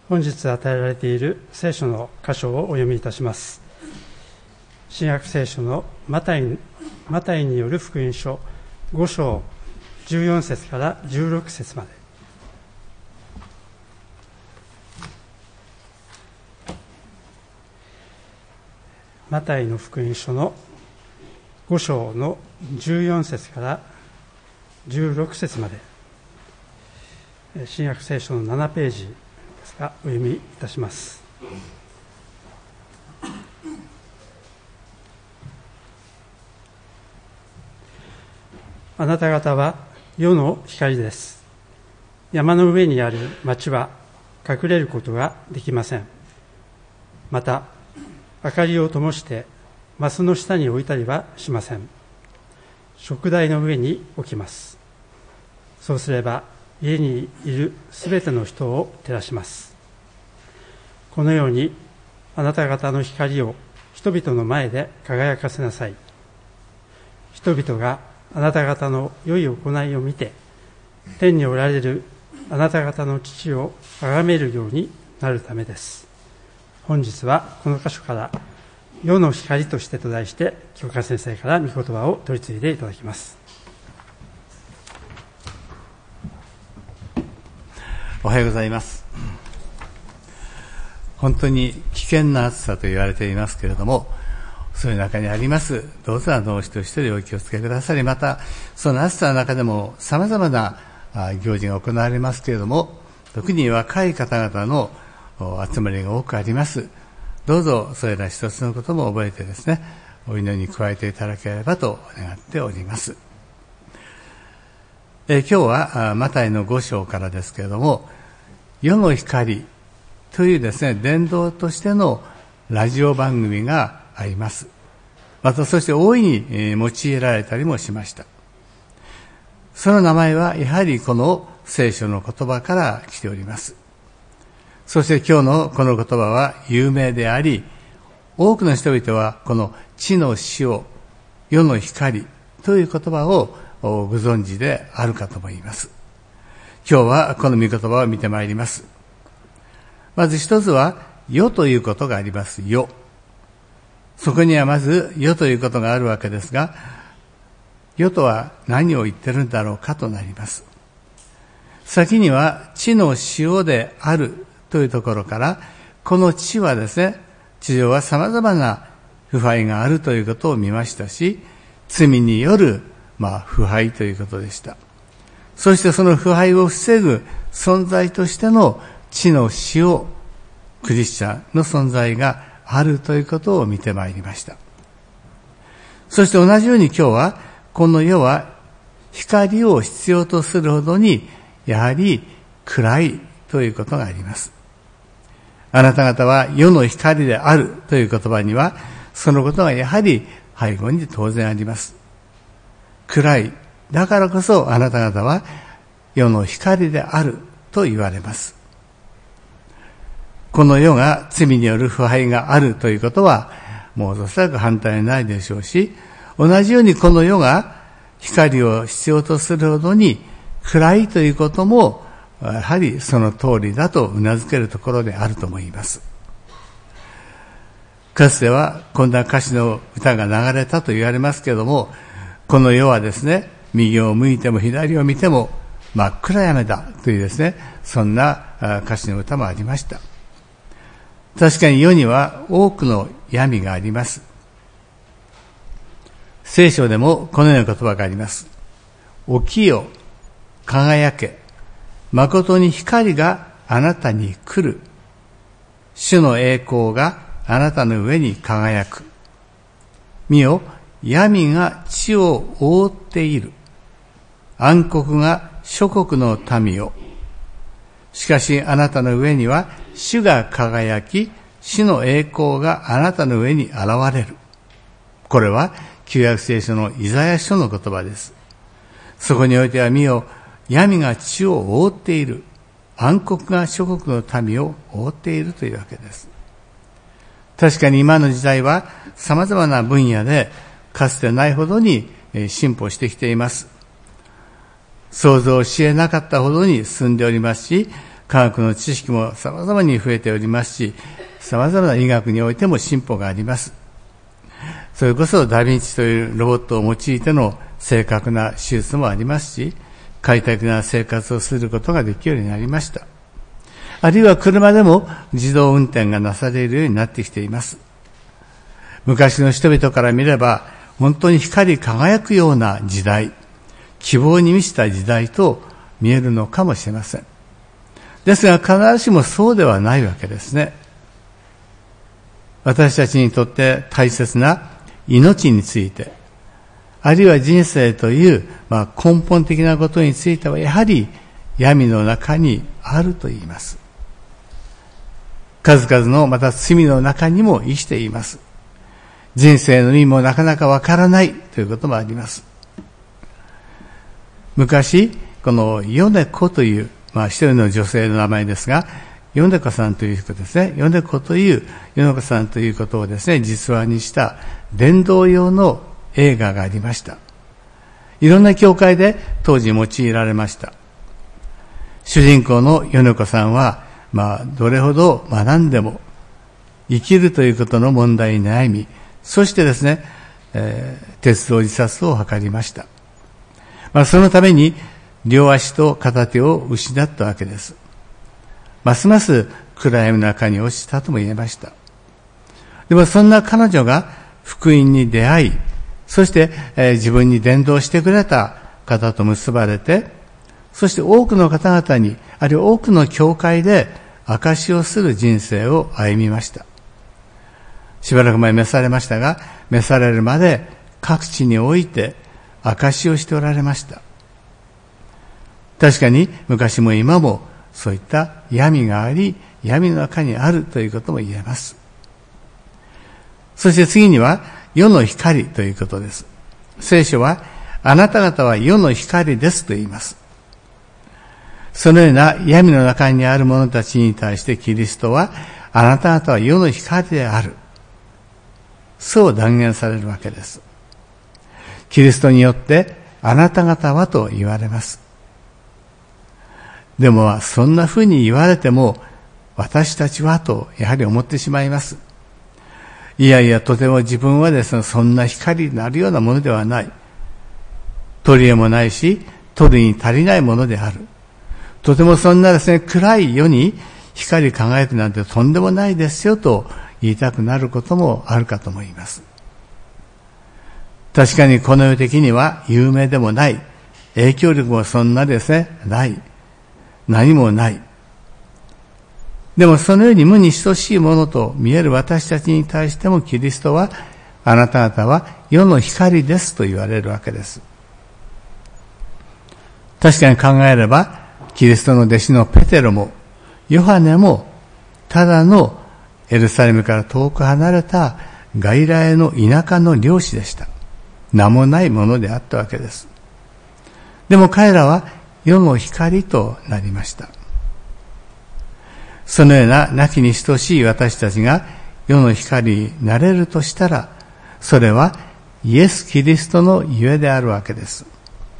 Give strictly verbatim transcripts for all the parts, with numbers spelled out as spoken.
本日与えられている聖書の箇所をお読みいたします。新約聖書のマタイ、マタイによる福音書ご章じゅうよん節からじゅうろく節まで。マタイの福音書のご章のじゅうよん節からじゅうろく節まで、新約聖書のななページですがお読みいたします。あなた方は世の光です。山の上にある町は隠れることができません。また明かりを灯してマスの下に置いたりはしません。燭台の上に置きます。そうすれば家にいるすべての人を照らします。このようにあなた方の光を人々の前で輝かせなさい。人々があなた方の良い行いを見て、天におられるあなた方の父を崇めるようになるためです。本日はこの箇所から世の光としてと題して、教科先生から御言葉を取り次いでいただきます。 おはようございます。本当に危険な暑さと言われていますけれども、そういう中にあります。どうぞあのお一人一人お気をつけくださり、またその暑さの中でも様々な行事が行われますけれども、特に若い方々の集まりが多くあります。どうぞそれら一つのことも覚えてですね、お祈りに加えていただければと願っております。え今日はマタイのご章からですけれども、世の光というですね、伝道としてのラジオ番組があります。またそして大いに用いられたりもしました。その名前はやはりこの聖書の言葉から来ております。そして今日のこの言葉は有名であり、多くの人々はこの地の塩、世の光という言葉をご存知であるかと思います。今日はこの御言葉を見てまいります。まず一つは世ということがあります。世。そこにはまず世ということがあるわけですが、世とは何を言ってるんだろうかとなります。先には地の塩であるというところから、この地はですね、地上は様々な腐敗があるということを見ましたし、罪による、まあ、腐敗ということでした。そしてその腐敗を防ぐ存在としての地の塩、クリスチャンの存在があるということを見てまいりました。そして同じように今日は、この世は光を必要とするほどに、やはり暗いということがあります。あなた方は世の光であるという言葉には、そのことがやはり背後に当然あります。暗い。だからこそあなた方は世の光であると言われます。この世が罪による腐敗があるということは、もうおそらく反対ないでしょうし、同じようにこの世が光を必要とするほどに暗いということも、やはりその通りだと頷けるところであると思います。かつてはこんな歌詞の歌が流れたと言われますけれども、この世はですね、右を向いても左を見ても真っ暗闇だというですね、そんな歌詞の歌もありました。確かに世には多くの闇があります。聖書でもこのような言葉があります。起きよ、輝け、誠に光があなたに来る。主の栄光があなたの上に輝く。見よ、闇が地を覆っている。暗黒が諸国の民を。しかしあなたの上には主が輝き、主の栄光があなたの上に現れる。これは旧約聖書のイザヤ書の言葉です。そこにおいては見よ、闇が地を覆っている。暗黒が諸国の民を覆っているというわけです。確かに今の時代は様々な分野でかつてないほどに進歩してきています。想像し得なかったほどに進んでおりますし、 科学の知識も様々に増えておりますし、様々な医学においても進歩があります。それこそダヴィンチというロボットを用いての正確な手術もありますし、快適な生活をすることができるようになりました。あるいは車でも自動運転がなされるようになってきています。昔の人々から見れば、本当に光り輝くような時代、希望に満ちた時代と見えるのかもしれません。ですが必ずしもそうではないわけですね。私たちにとって大切な命について、あるいは人生という、まあ、根本的なことについてはやはり闇の中にあると言います。数々のまた罪の中にも生きています。人生の意味もなかなかわからないということもあります。昔、この米子という、まあ一人の女性の名前ですが、米子さんという人ですね、米子という、米子さんということをですね、実話にした伝道用の映画がありました。いろんな教会で当時用いられました。主人公の米子さんは、まあどれほど学んでも生きるということの問題に悩み、そしてですね、えー、鉄道自殺を図りました。まあ、そのために両足と片手を失ったわけです。ますます暗闇の中に落ちたとも言えました。でもそんな彼女が福音に出会い、そして、えー、自分に伝道してくれた方と結ばれて、そして多くの方々に、あるいは多くの教会で証しをする人生を歩みました。しばらく前召されましたが、召されるまで各地において証しをしておられました。確かに昔も今もそういった闇があり、闇の中にあるということも言えます。そして次には世の光ということです。聖書はあなた方は世の光ですと言います。そのような闇の中にある者たちに対してキリストはあなた方は世の光である。そう断言されるわけです。キリストによってあなた方はと言われます。でもそんな風に言われても私たちはとやはり思ってしまいます。いやいやとても自分はですね、そんな光になるようなものではない。取り柄もないし、取るに足りないものである。とてもそんなですね、暗い世に光り輝くなんてとんでもないですよと言いたくなることもあるかと思います。確かにこの世的には有名でもない、影響力もそんなですね、ない、何もない。でもそのように無に等しいものと見える私たちに対してもキリストは、あなた方は世の光ですと言われるわけです。確かに考えれば、キリストの弟子のペテロもヨハネもただのエルサレムから遠く離れた外来の田舎の漁師でした。名もないものであったわけです。でも彼らは世の光となりました。そのような亡きに等しい私たちが世の光になれるとしたら、それはイエス・キリストのゆえであるわけです。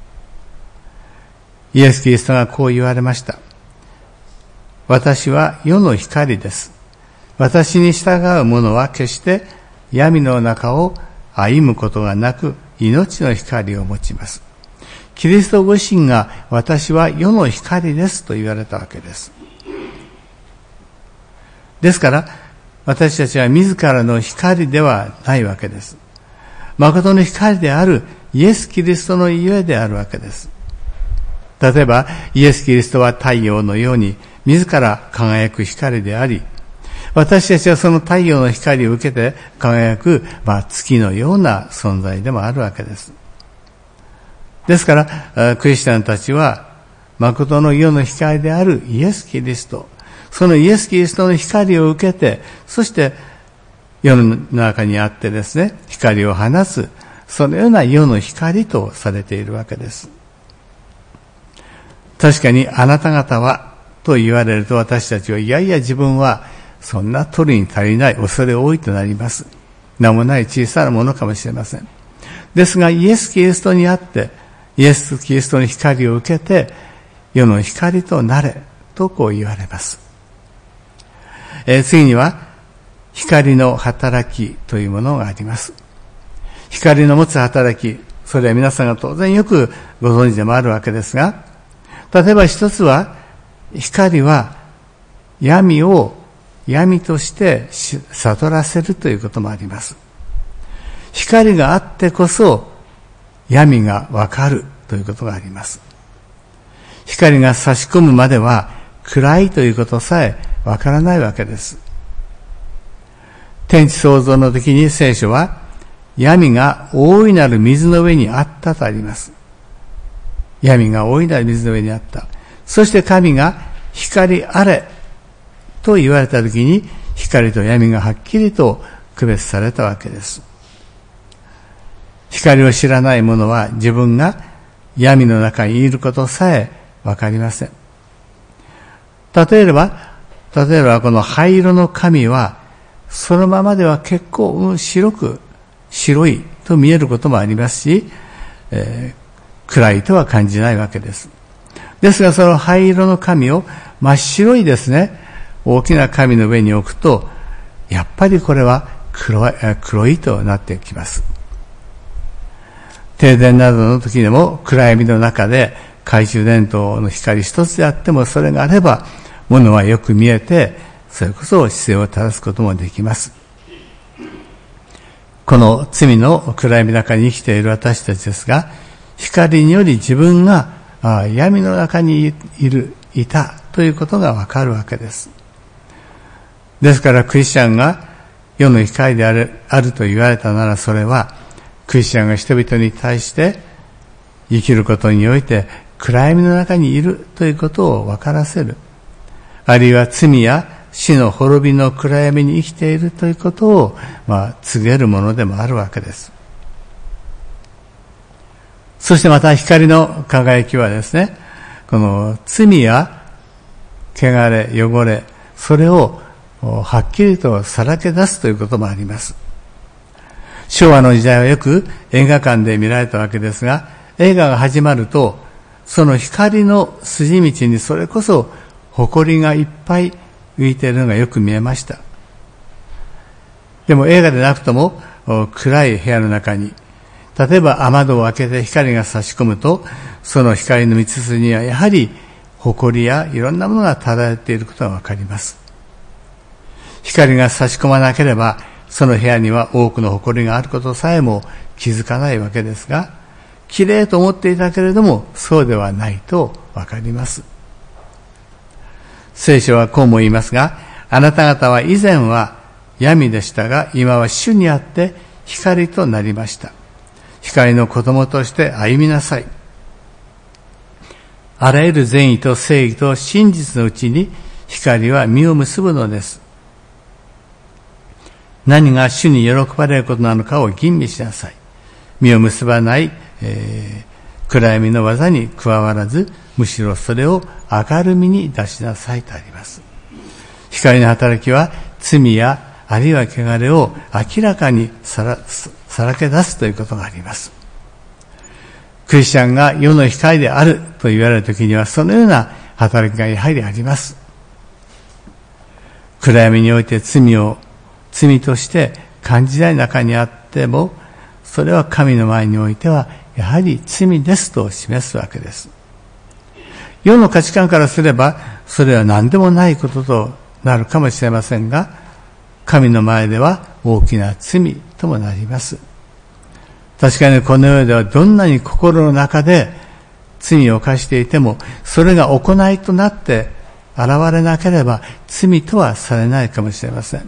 イエス・キリストがこう言われました。私は世の光です。私に従う者は決して闇の中を歩むことがなく命の光を持ちます。キリストご自身が私は世の光ですと言われたわけです。ですから私たちは自らの光ではないわけです。誠の光であるイエス・キリストのゆえであるわけです。例えばイエス・キリストは太陽のように自ら輝く光であり、私たちはその太陽の光を受けて輝く、まあ、月のような存在でもあるわけです。ですからクリスチャンたちは誠の世の光であるイエス・キリスト、そのイエス・キリストの光を受けて、そして世の中にあってですね、光を放つ、そのような世の光とされているわけです。確かにあなた方はと言われると私たちはいやいや自分はそんな取るに足りない、恐れ多いとなります。名もない小さなものかもしれません。ですがイエス・キリストにあって、イエス・キリストの光を受けて世の光となれとこう言われます。えー、次には光の働きというものがあります。光の持つ働き、それは皆さんが当然よくご存知でもあるわけですが、例えば一つは、光は闇を闇として悟らせるということもあります。光があってこそ闇がわかるということがあります。光が差し込むまでは暗いということさえわからないわけです。天地創造の時に聖書は闇が大いなる水の上にあったとあります。闇が大いなる水の上にあった。そして神が光あれと言われたときに光と闇がはっきりと区別されたわけです。光を知らない者は自分が闇の中にいることさえわかりません。例えば、例えばこの灰色の紙はそのままでは結構白く白いと見えることもありますし、えー、暗いとは感じないわけです。ですがその灰色の紙を真っ白いですね、大きな紙の上に置くと、やっぱりこれは黒い、黒いとなってきます。停電などの時でも暗闇の中で懐中電灯の光一つであってもそれがあれば物はよく見えて、それこそ姿勢を正すこともできます。この罪の暗闇の中に生きている私たちですが、光により自分が闇の中にいる、いたということがわかるわけです。ですからクリスチャンが世の光である、あると言われたなら、それはクリスチャンが人々に対して生きることにおいて暗闇の中にいるということを分からせる。あるいは罪や死の滅びの暗闇に生きているということを、まあ、告げるものでもあるわけです。そしてまた光の輝きはですね、この罪や汚れ、汚れ、それをはっきりとさらけ出すということもあります。昭和の時代はよく映画館で見られたわけですが、映画が始まると、その光の筋道にそれこそ埃がいっぱい浮いているのがよく見えました。でも映画でなくとも暗い部屋の中に、例えば雨戸を開けて光が差し込むと、その光の道筋にはやはり埃やいろんなものが漂っていることがわかります。光が差し込まなければ、その部屋には多くの埃があることさえも気づかないわけですが、きれいと思っていたけれどもそうではないとわかります。聖書はこうも言いますが、あなた方は以前は闇でしたが、今は主にあって光となりました。光の子供として歩みなさい。あらゆる善意と正義と真実のうちに光は実を結ぶのです。何が主に喜ばれることなのかを吟味しなさい。実を結ばない、えー、暗闇の技に加わらず、むしろそれを明るみに出しなさいとあります。光の働きは罪やあるいは汚れを明らかにさら、さらけ出すということがあります。クリスチャンが世の光であると言われるときには、そのような働きがやはりあります。暗闇において罪を罪として感じない中にあっても、それは神の前においてはやはり罪ですと示すわけです。世の価値観からすればそれは何でもないこととなるかもしれませんが、神の前では大きな罪ともなります。確かにこの世ではどんなに心の中で罪を犯していても、それが行いとなって現れなければ罪とはされないかもしれません。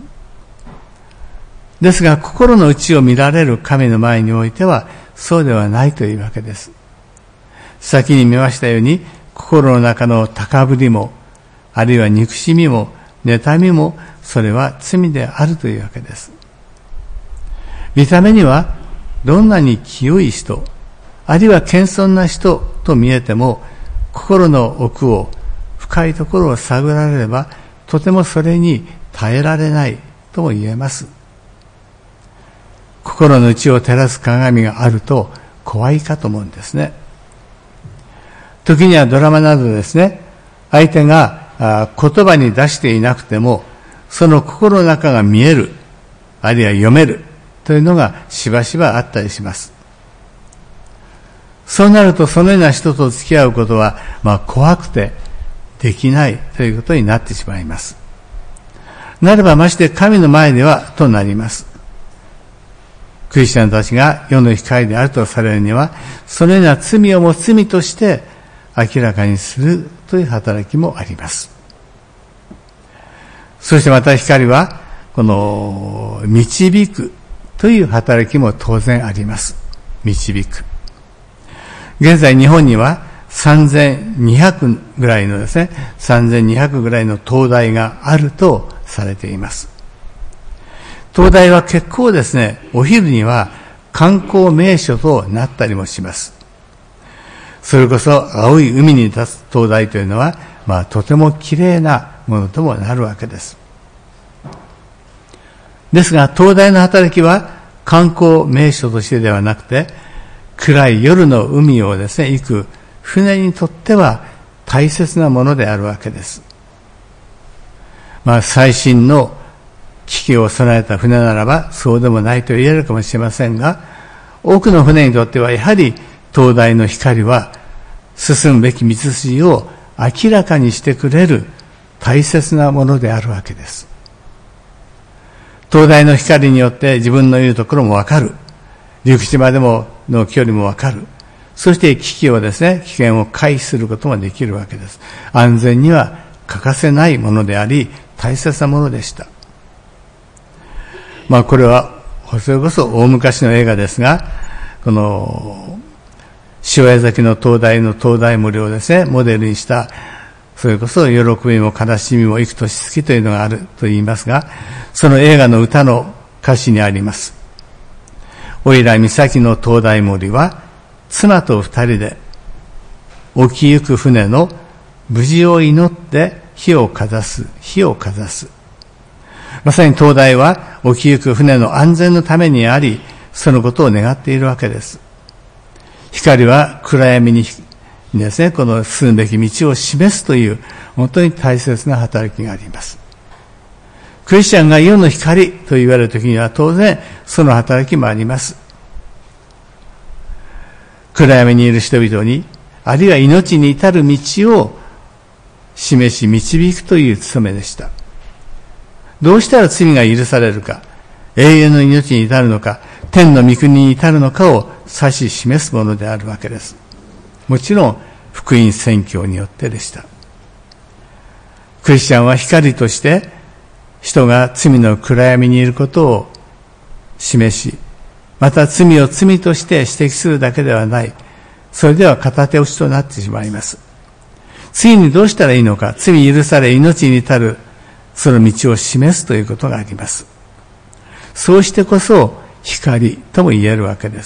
ですが心の内を見られる神の前においてはそうではないというわけです。先に見ましたように、心の中の高ぶりも、あるいは憎しみも妬みも、それは罪であるというわけです。見た目にはどんなに清い人、あるいは謙遜な人と見えても、心の奥を、深いところを探られれば、とてもそれに耐えられないとも言えます。心の内を照らす鏡があると怖いかと思うんですね。時にはドラマなどですね、相手があ言葉に出していなくても、その心の中が見える、あるいは読めるというのがしばしばあったりします。そうなると、そのような人と付き合うことは、まあ怖くてできないということになってしまいます。なればまして神の前ではとなります。クリスチャンたちが世の光であるとされるには、そのような罪をも罪として明らかにするという働きもあります。そしてまた光は、この導くという働きも当然あります。導く。現在日本にはさんぜんにひゃくぐらいのですね、さんぜんにひゃくぐらいの灯台があるとされています。灯台は結構ですね、お昼には観光名所となったりもします。それこそ青い海に立つ灯台というのは、まあとても綺麗なものともなるわけです。ですが、灯台の働きは観光名所としてではなくて、暗い夜の海をですね、行く船にとっては大切なものであるわけです。まあ最新の機器を備えた船ならばそうでもないと言えるかもしれませんが、多くの船にとってはやはり灯台の光は進むべき道筋を明らかにしてくれる大切なものであるわけです。灯台の光によって自分のいるところもわかる。陸地までもの距離もわかる。そして危機をですね、危険を回避することもできるわけです。安全には欠かせないものであり、大切なものでした。まあこれは、それこそ大昔の映画ですが、この、塩屋崎の灯台の灯台森をですね、モデルにした、それこそ喜びも悲しみも幾年月というのがあると言いますが、その映画の歌の歌詞にあります。おいら岬の灯台森は、妻と二人で、沖行く船の無事を祈って火をかざす、火をかざす。まさに灯台は沖行く船の安全のためにあり、そのことを願っているわけです。光は暗闇にですね、この進むべき道を示すという本当に大切な働きがあります。クリスチャンが世の光と言われるときには当然その働きもあります。暗闇にいる人々に、あるいは命に至る道を示し導くという務めでした。どうしたら罪が許されるか、永遠の命に至るのか、天の御国に至るのかを指し示すものであるわけです。もちろん福音宣教によってでした。クリスチャンは光として人が罪の暗闇にいることを示し、また罪を罪として指摘するだけではない。それでは片手落ちとなってしまいます。次にどうしたらいいのか、罪許され命に至るその道を示すということがあります。そうしてこそ光とも言えるわけです。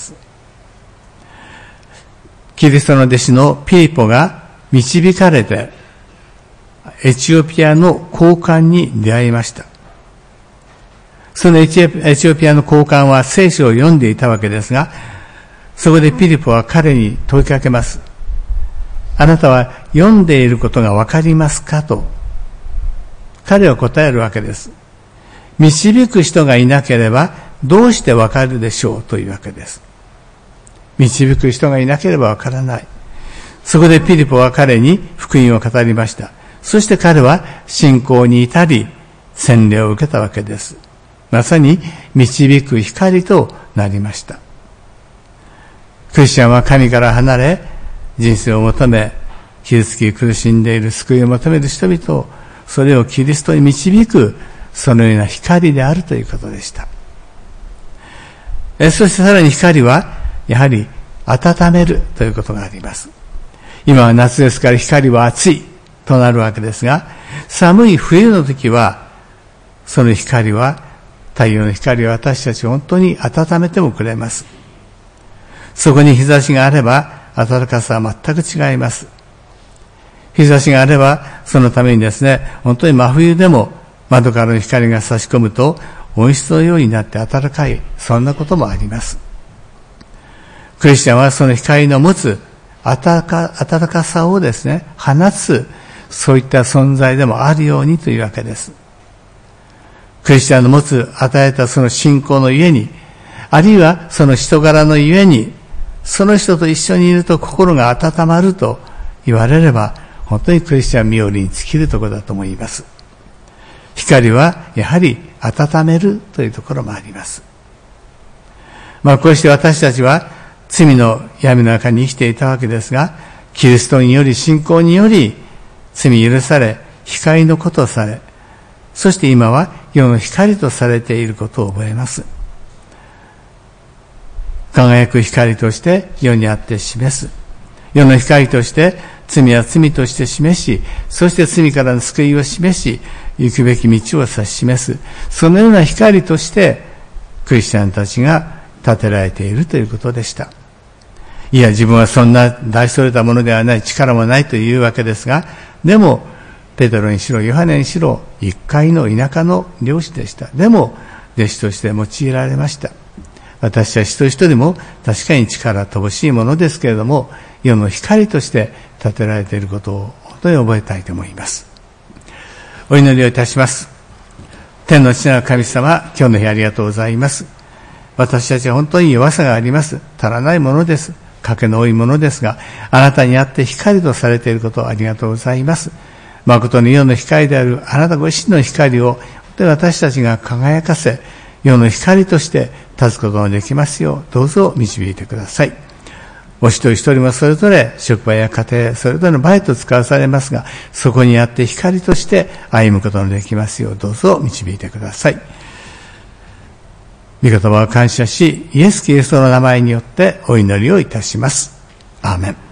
キリストの弟子のピリポが導かれてエチオピアの高官に出会いました。そのエチオピアの高官は聖書を読んでいたわけですが、そこでピリポは彼に問いかけます。あなたは読んでいることがわかりますかと。彼は答えるわけです。導く人がいなければどうしてわかるでしょうというわけです。導く人がいなければわからない。そこでピリポは彼に福音を語りました。そして彼は信仰に至り洗礼を受けたわけです。まさに導く光となりました。クリスチャンは神から離れ人生を求め傷つき苦しんでいる救いを求める人々をそれをキリストに導くそのような光であるということでした。えそしてさらに光はやはり温めるということがあります。今は夏ですから光は暑いとなるわけですが、寒い冬の時はその光は太陽の光は私たちを本当に温めてもくれます。そこに日差しがあれば暖かさは全く違います。日差しがあればそのためにですね、本当に真冬でも窓からの光が差し込むと温室のようになって暖かい、そんなこともあります。クリスチャンはその光の持つ暖か、暖かさをですね、放つ、 そういった存在でもあるようにというわけです。クリスチャンの持つ与えたその信仰のゆえに、あるいはその人柄のゆえに、その人と一緒にいると心が温まると言われれば、本当にクリスチャン冥利に尽きるところだと思います。光はやはり温めるというところもあります。まあこうして私たちは罪の闇の中に生きていたわけですが、キリストにより信仰により罪許され、光の子とされ、そして今は世の光とされていることを覚えます。輝く光として世にあって示す。世の光として罪は罪として示し、そして罪からの救いを示し、行くべき道を指し示す。そのような光としてクリスチャンたちが立てられているということでした。いや、自分はそんな大それたものではない、力もないというわけですが、でもペテロにしろヨハネにしろ一介の田舎の漁師でした。でも弟子として用いられました。私たち一人一人も確かに力乏しいものですけれども、世の光として立てられていることを本当に覚えたいと思います。お祈りをいたします。天の父なる神様、今日の日ありがとうございます。私たちは本当に弱さがあります。足らないものです。賭けの多いものですが、あなたにあって光とされていることをありがとうございます。誠に世の光であるあなたご自身の光を私たちが輝かせ、世の光として立つことができますよう、どうぞ導いてください。お一人一人もそれぞれ職場や家庭、それぞれの場へと使わされますが、そこにあって光として歩むことができますよう、どうぞ導いてください。御言葉を感謝し、イエス・キリストの名前によってお祈りをいたします。アーメン。